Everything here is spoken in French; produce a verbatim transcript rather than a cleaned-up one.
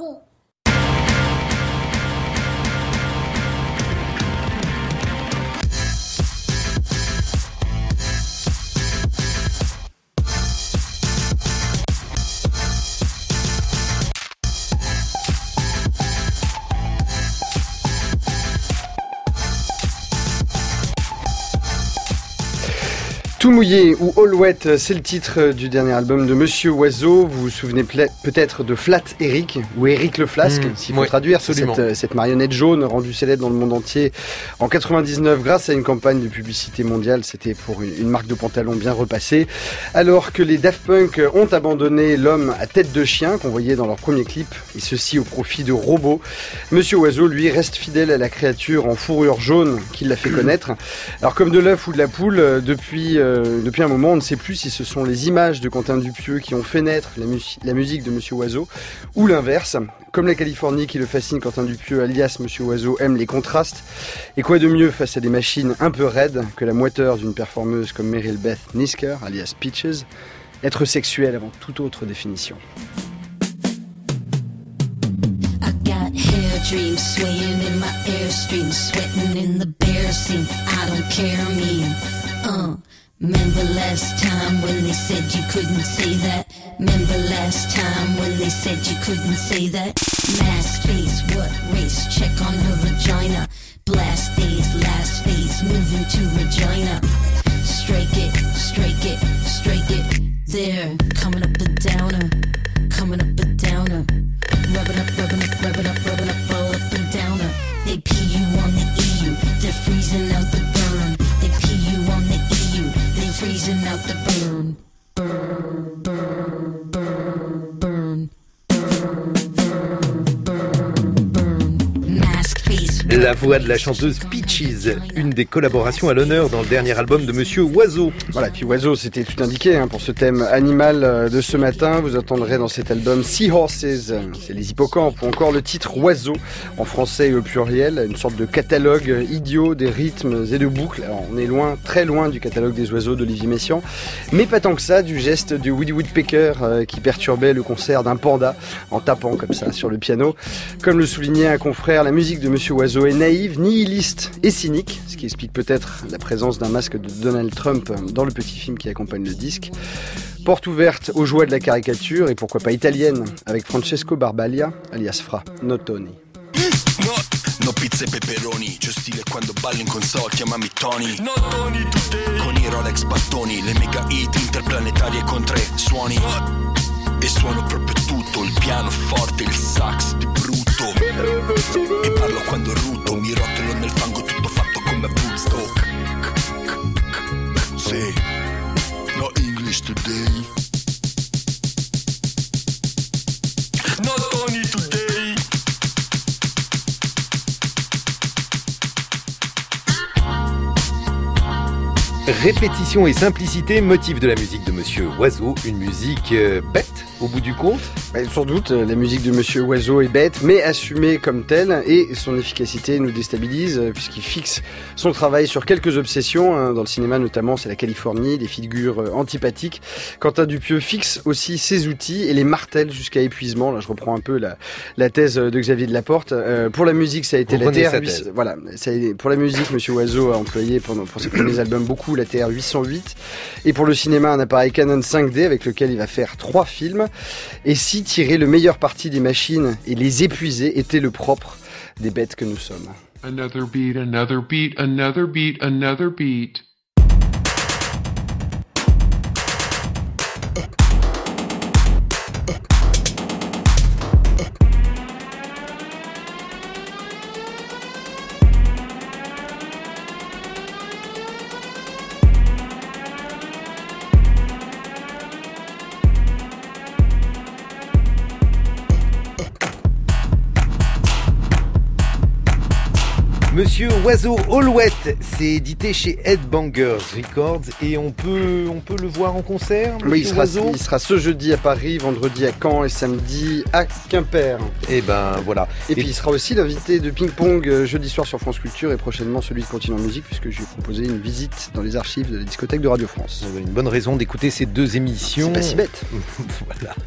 Tout mouillé ou All Wet, c'est le titre du dernier album de Monsieur Oizo. Vous vous souvenez peut-être de Flat Eric ou Eric le Flasque, mmh, s'il faut oui, traduire. C'est cette, cette marionnette jaune rendue célèbre dans le monde entier en quatre-vingt-dix-neuf grâce à une campagne de publicité mondiale. C'était pour une, une marque de pantalon bien repassée. Alors que les Daft Punk ont abandonné l'homme à tête de chien qu'on voyait dans leur premier clip, et ceci au profit de robots, Monsieur Oizo, lui, reste fidèle à la créature en fourrure jaune qui l'a fait connaître. Alors comme de l'œuf ou de la poule, depuis... Euh, Depuis un moment, on ne sait plus si ce sont les images de Quentin Dupieux qui ont fait naître la, mu- la musique de Monsieur Oizo ou l'inverse. Comme la Californie qui le fascine, Quentin Dupieux, alias Monsieur Oizo, aime les contrastes. Et quoi de mieux face à des machines un peu raides que la moiteur d'une performeuse comme Meryl Beth Nisker, alias Peaches, être sexuel avant toute autre définition. Dreams swaying in my airstream, sweating in the bear scene. I don't care, I mean, uh. Remember last time when they said you couldn't say that? Remember last time when they said you couldn't say that? Mask face, what race? Check on her vagina. Blast days, last phase, moving to Regina. Strike it, strike it, strike it. There, coming up a downer, coming up a downer. Rubbing up, rubbing up, rubbing up, rubbing up, all up and downer. They pee you on the E U, they're freezing out the burn. They pee you on the E U, they're freezing out the burn. Burn, burn, burn, burn, burn, burn, burn. Mask face. La voix de la chanteuse Peaches, une des collaborations à l'honneur dans le dernier album de Monsieur Oizo. Voilà, puis Oizo, c'était tout indiqué hein, pour ce thème animal de ce matin. Vous entendrez dans cet album Seahorses, c'est les hippocampes, ou encore le titre Oizo, en français et au pluriel, une sorte de catalogue idiot des rythmes et de boucles. Alors, on est loin, très loin du catalogue des oiseaux d'Olivier Messiaen, mais pas tant que ça du geste du Woody Woodpecker euh, qui perturbait le concert d'un panda en tapant comme ça sur le piano. Comme le soulignait un confrère, la musique de Monsieur Oizo est naïve, nihiliste et cynique, ce qui explique peut-être la présence d'un masque de Donald Trump dans le petit film qui accompagne le disque. Porte ouverte aux joies de la caricature et pourquoi pas italienne avec Francesco Barbaglia, alias Fra Notoni. No, no pizza e peperoni, c'è stile quando ballo in console, chiamami Tony. No Tony today. Con i Rolex battoni, le mega hit interplanetarie con tre suoni. E suono proprio tutto, il pianoforte, il sax di brutto. E parlo quando ruto, mi rotolo nel fango tutto fatto come Woodstock. Sì, no English today. No Tony today. Répétition et simplicité, motif de la musique de Monsieur Oizo, une musique euh, bête au bout du compte. Bah, sans doute, la musique de Monsieur Oizo est bête, mais assumée comme telle, et son efficacité nous déstabilise, puisqu'il fixe son travail sur quelques obsessions, hein, dans le cinéma notamment, c'est la Californie, des figures euh, antipathiques. Quentin Dupieux fixe aussi ses outils et les martèle jusqu'à épuisement. Là, je reprends un peu la, la thèse de Xavier Delaporte. Euh, pour la musique, ça a été Vous la T R sa huit cents. thèse. Voilà, ça a été, pour la musique, Monsieur Oizo a employé pendant pour ses premiers albums beaucoup la T R huit cent huit, et pour le cinéma un appareil Canon cinq D avec lequel il va faire trois films. Et si tirer le meilleur parti des machines et les épuiser était le propre des bêtes que nous sommes. Another beat, another beat, another beat, another beat. Monsieur Oizo All Wet, c'est édité chez Headbangers Records et on peut, on peut le voir en concert. Oui, il sera, Oizo il sera ce jeudi à Paris, vendredi à Caen et samedi à Quimper. Et ben voilà. Et, et puis et... il sera aussi l'invité de Ping Pong jeudi soir sur France Culture et prochainement celui de Continent Musique puisque je lui ai proposé une visite dans les archives de la discothèque de Radio France. Une bonne raison d'écouter ces deux émissions. C'est pas si bête. Voilà.